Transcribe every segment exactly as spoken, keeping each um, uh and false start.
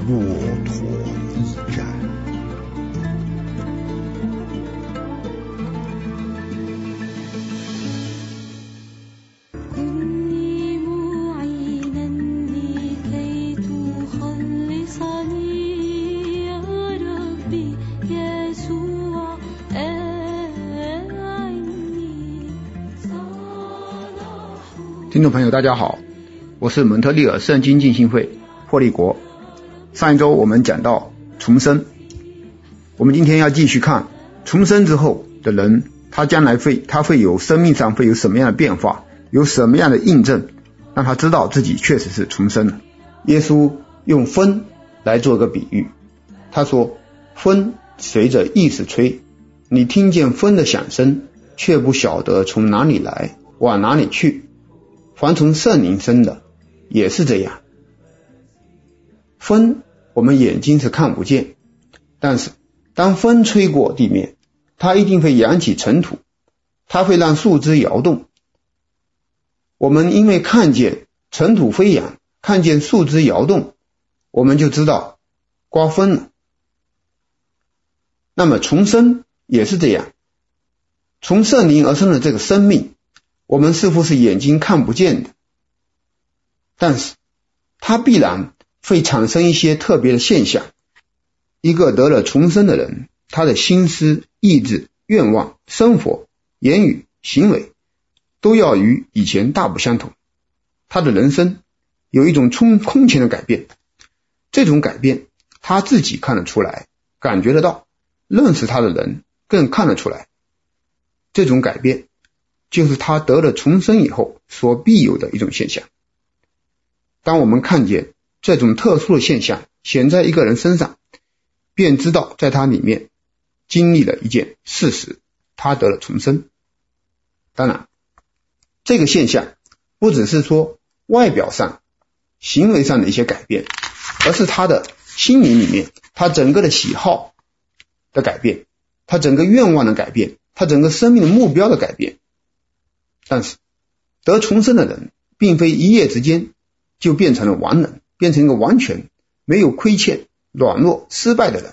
骆驼一战。 听众朋友大家好，我是蒙特利尔圣经浸信会破利国。上一周我们讲到重生，我们今天要继续看重生之后的人，他将来会他会有生命上会有什么样的变化，有什么样的印证，让他知道自己确实是重生了。耶稣用风来做个比喻，他说风随着意思吹，你听见风的响声，却不晓得从哪里来往哪里去，凡从圣灵生的也是这样。风我们眼睛是看不见，但是当风吹过地面，它一定会扬起尘土，它会让树枝摇动。我们因为看见尘土飞扬，看见树枝摇动，我们就知道刮风了。那么重生也是这样，从圣灵而生的这个生命，我们似乎是眼睛看不见的，但是它必然会产生一些特别的现象。一个得了重生的人，他的心思、意志、愿望、生活、言语、行为都要与以前大不相同。他的人生有一种冲空前的改变，这种改变他自己看得出来，感觉得到，认识他的人更看得出来。这种改变就是他得了重生以后所必有的一种现象。当我们看见这种特殊的现象显在一个人身上，便知道在他里面经历了一件事实，他得了重生。当然这个现象不只是说外表上行为上的一些改变，而是他的心灵里面，他整个的喜好的改变，他整个愿望的改变，他整个生命的目标的改变。但是得重生的人并非一夜之间就变成了完人，变成一个完全没有亏欠、软弱、失败的人。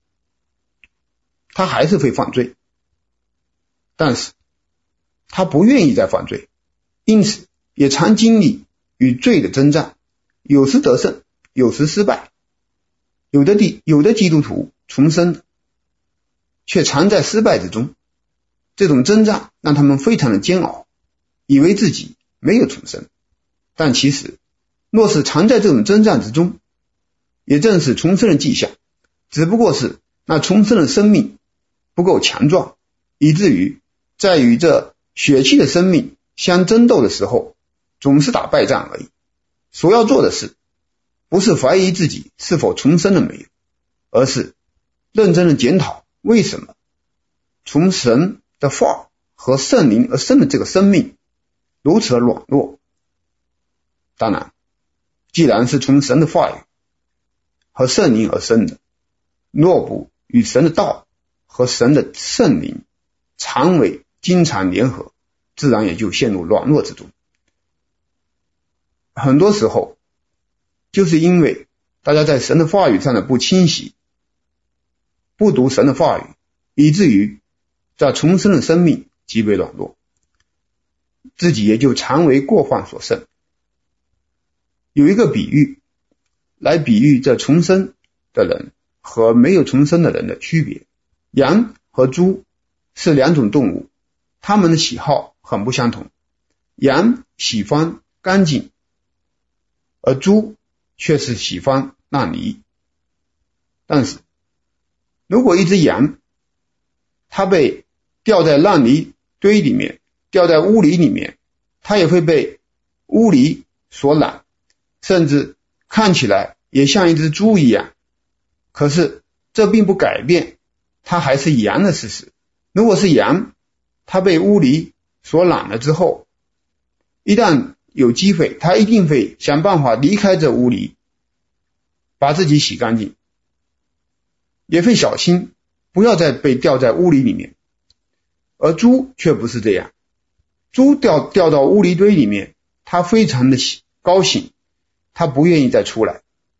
他还是会犯罪，但是他不愿意再犯罪，因此也常经历与罪的征战，有时得胜，有时失败。有的地有的基督徒重生却常在失败之中，这种征战让他们非常的煎熬，以为自己没有重生。但其实若是常在这种征战之中，也正是重生的迹象，只不过是那重生的生命不够强壮，以至于在与这血气的生命相争斗的时候总是打败仗而已。所要做的事不是怀疑自己是否重生了没有，而是认真的检讨为什么从神的话和圣灵而生的这个生命如此的软弱。当然既然是从神的话语和圣灵而生的，若不与神的道和神的圣灵常为经常联合，自然也就陷入软弱之中。很多时候就是因为大家在神的话语上的不清晰，不读神的话语，以至于这重生的生命极为软弱，自己也就常为过患所胜。有一个比喻来比喻这重生的人和没有重生的人的区别。羊和猪是两种动物，它们的喜好很不相同。羊喜欢干净，而猪却是喜欢烂泥。但是如果一只羊它被掉在烂泥堆里面，掉在污泥里面，它也会被污泥所染，甚至看起来也像一只猪一样。可是这并不改变它还是羊的事实。如果是羊，它被污泥所染了之后，一旦有机会，它一定会想办法离开这污泥，把自己洗干净，也会小心不要再被掉在污泥里面。而猪却不是这样，猪掉掉到污泥堆里面，它非常的高兴，它不愿意再出来，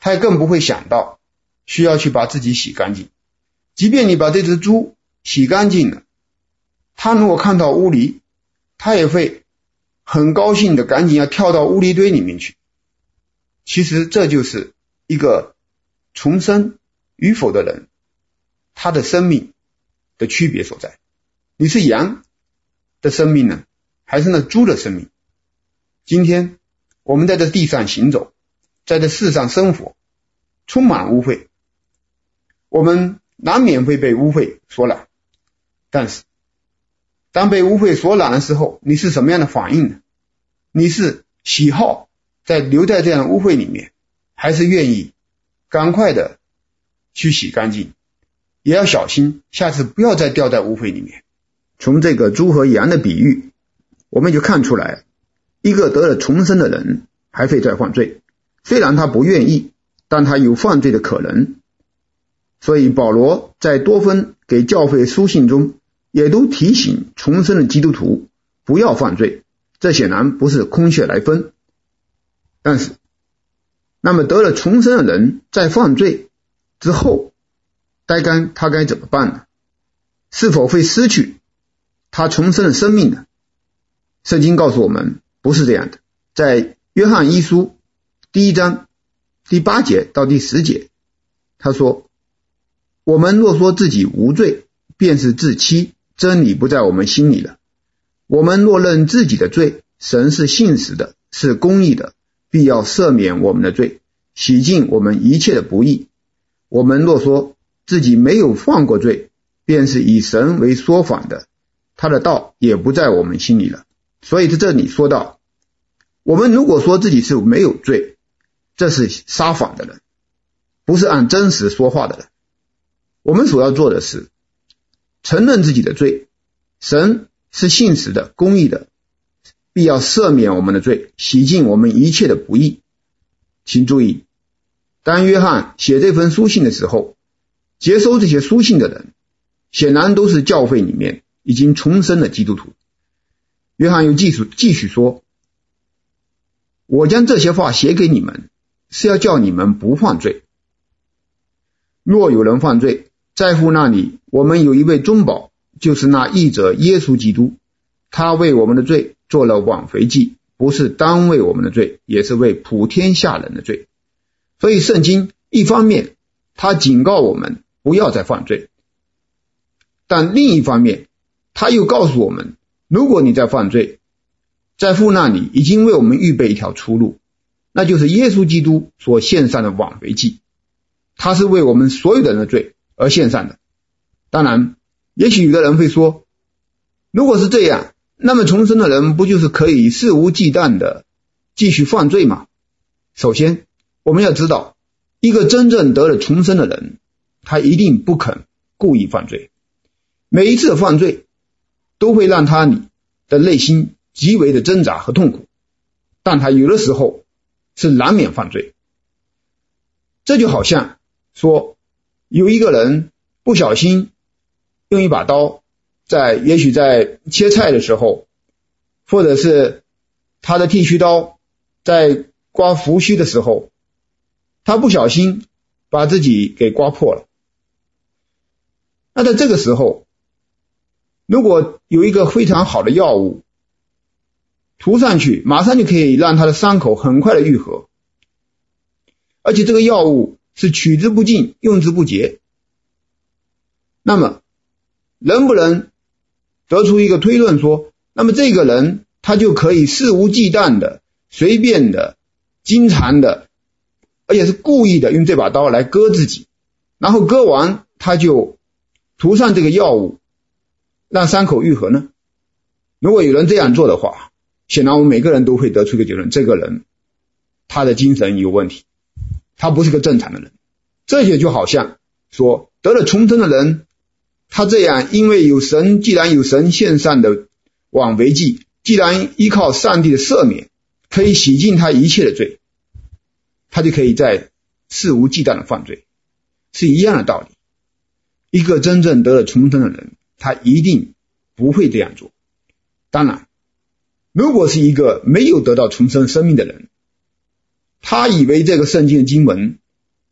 他也更不会想到需要去把自己洗干净。即便你把这只猪洗干净了，他如果看到污泥，他也会很高兴的赶紧要跳到污泥堆里面去。其实这就是一个重生与否的人，他的生命的区别所在。你是羊的生命呢，还是那猪的生命？今天我们在这地上行走，在这世上生活，充满污秽，我们难免会被污秽所染。但是当被污秽所染的时候，你是什么样的反应呢？你是喜好在留在这样的污秽里面，还是愿意赶快的去洗干净？也要小心，下次不要再掉在污秽里面。从这个猪和羊的比喻，我们就看出来，一个得了重生的人还会再犯罪，虽然他不愿意，但他有犯罪的可能。所以保罗在多封给教会书信中也都提醒重生的基督徒不要犯罪，这显然不是空穴来风。但是那么得了重生的人在犯罪之后，该该他该怎么办呢？是否会失去他重生的生命呢？圣经告诉我们不是这样的。在约翰一书第一章第八节到第十节，他说，我们若说自己无罪，便是自欺，真理不在我们心里了。我们若认自己的罪，神是信实的，是公义的，必要赦免我们的罪，洗净我们一切的不义。我们若说自己没有犯过罪，便是以神为说谎的，他的道也不在我们心里了。所以在这里说到，我们如果说自己是没有罪，这是撒谎的人，不是按真实说话的人。我们所要做的是承认自己的罪，神是信实的，公义的，必要赦免我们的罪，洗净我们一切的不义。请注意，当约翰写这封书信的时候，接收这些书信的人显然都是教会里面已经重生的基督徒。约翰又继续继续说，我将这些话写给你们，是要叫你们不犯罪。若有人犯罪，在乎那里我们有一位中保，就是那义者耶稣基督，他为我们的罪做了挽回祭，不是单为我们的罪，也是为普天下人的罪。所以圣经一方面他警告我们不要再犯罪，但另一方面他又告诉我们，如果你在犯罪，在父那里已经为我们预备一条出路，那就是耶稣基督所献上的挽回祭，他是为我们所有的人的罪而献上的。当然也许有的人会说，如果是这样，那么重生的人不就是可以肆无忌惮的继续犯罪吗？首先我们要知道，一个真正得了重生的人，他一定不肯故意犯罪，每一次犯罪都会让他的内心极为的挣扎和痛苦，但他有的时候是难免犯罪。这就好像说，有一个人不小心用一把刀，在也许在切菜的时候，或者是他的剃须刀在刮胡须的时候，他不小心把自己给刮破了。那在这个时候，如果有一个非常好的药物涂上去，马上就可以让他的伤口很快的愈合，而且这个药物是取之不尽用之不竭，那么能不能得出一个推论说，那么这个人他就可以肆无忌惮的随便的经常的而且是故意的用这把刀来割自己，然后割完他就涂上这个药物让伤口愈合呢？如果有人这样做的话，显然我们每个人都会得出一个结论，这个人他的精神有问题，他不是个正常的人。这些就好像说，得了重生的人，他这样因为有神，既然有神献上的挽回祭，既然依靠上帝的赦免可以洗净他一切的罪，他就可以在肆无忌惮的犯罪，是一样的道理。一个真正得了重生的人，他一定不会这样做。当然如果是一个没有得到重生生命的人，他以为这个圣经的经文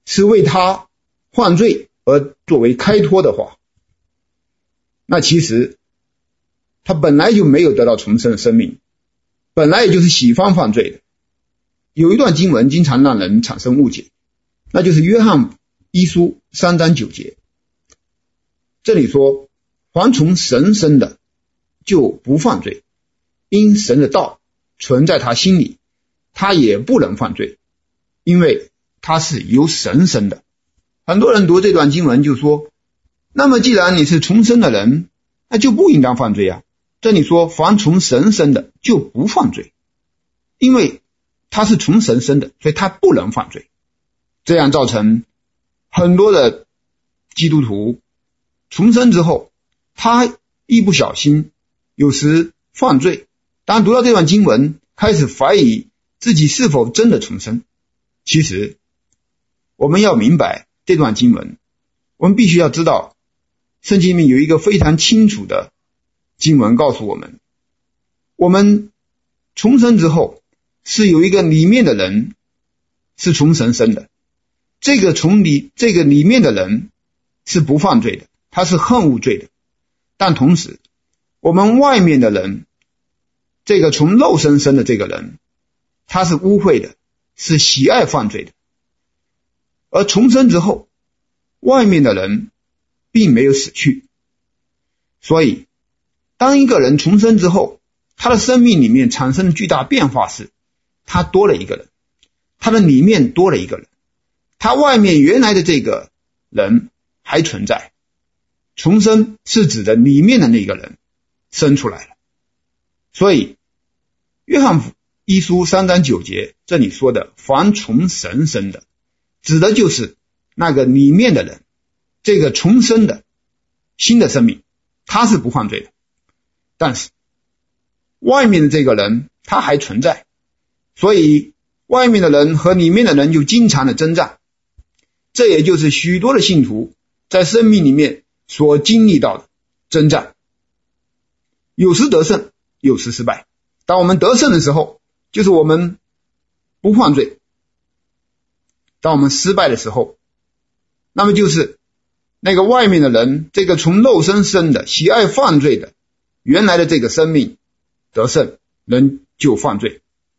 是为他犯罪而作为开脱的话，那其实他本来就没有得到重生的生命，本来也就是喜欢犯罪的。有一段经文经常让人产生误解，那就是约翰一书三章九节，这里说凡从神生的就不犯罪，因神的道存在他心里，他也不能犯罪，因为他是由神生的。很多人读这段经文就说，那么既然你是重生的人，那就不应当犯罪啊。这里说凡从神生的就不犯罪，因为他是从神生的，所以他不能犯罪。这样造成很多的基督徒重生之后，他一不小心有时犯罪，当读到这段经文开始怀疑自己是否真的重生。其实我们要明白这段经文，我们必须要知道圣经里面有一个非常清楚的经文告诉我们，我们重生之后是有一个里面的人是从神生的，这个从里这个里面的人是不犯罪的，他是恨恶罪的。但同时我们外面的人，这个从肉身生的这个人，他是污秽的，是喜爱犯罪的。而重生之后，外面的人并没有死去。所以当一个人重生之后，他的生命里面产生的巨大变化是，他多了一个人，他的里面多了一个人，他外面原来的这个人还存在。重生是指的里面的那个人生出来了。所以约翰一书三章九节这里说的凡从神生的，指的就是那个里面的人，这个重生的新的生命，他是不犯罪的。但是外面的这个人他还存在，所以外面的人和里面的人就经常的征战。这也就是许多的信徒在生命里面所经历到的征战，有时得胜，有时失败。当我们得胜的时候，就是我们不犯罪；当我们失败的时候，那么就是那个外面的人，这个从肉身生的喜爱犯罪的原来的这个生命得胜，人就犯罪。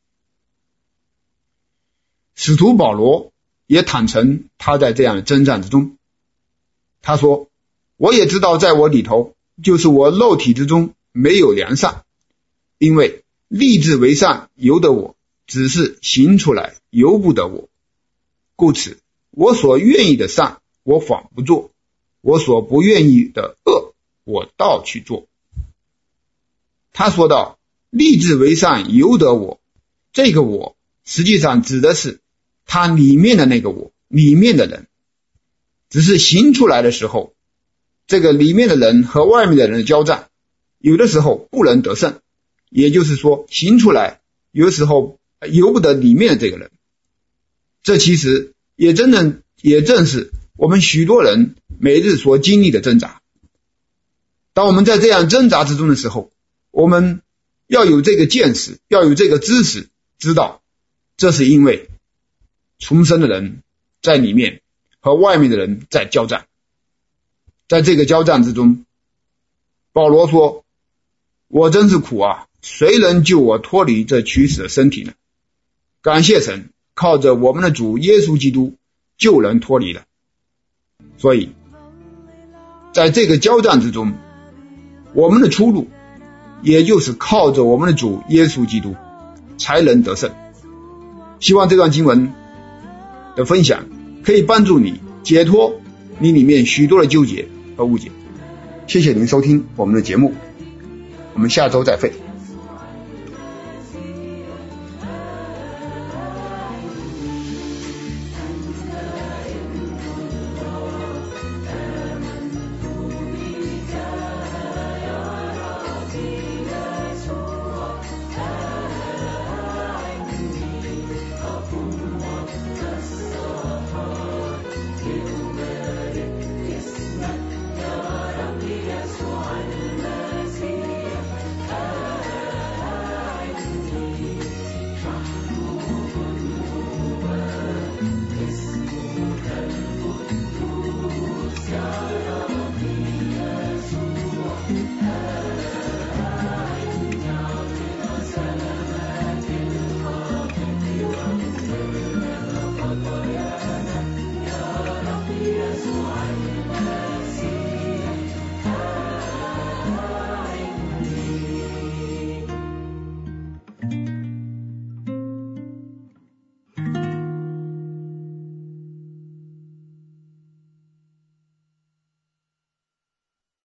使徒保罗也坦诚他在这样的征战之中，他说，我也知道在我里头，就是我肉体之中没有良善，因为立志为善由得我，只是行出来由不得我。故此我所愿意的善我反不做，我所不愿意的恶我倒去做。他说到立志为善由得我，这个我实际上指的是他里面的那个我，里面的人。只是行出来的时候，这个里面的人和外面的人的交战，有的时候不能得胜，也就是说行出来有的时候由不得里面的这个人。这其实也真正也正是我们许多人每日所经历的挣扎。当我们在这样挣扎之中的时候，我们要有这个见识，要有这个知识，知道这是因为重生的人在里面和外面的人在交战。在这个交战之中，保罗说，我真是苦啊，谁能救我脱离这取死的身体呢？感谢神，靠着我们的主耶稣基督就能脱离了。所以在这个交战之中，我们的出路也就是靠着我们的主耶稣基督才能得胜。希望这段经文的分享可以帮助你解脱你里面许多的纠结和误解。谢谢您收听我们的节目，我们下周再会。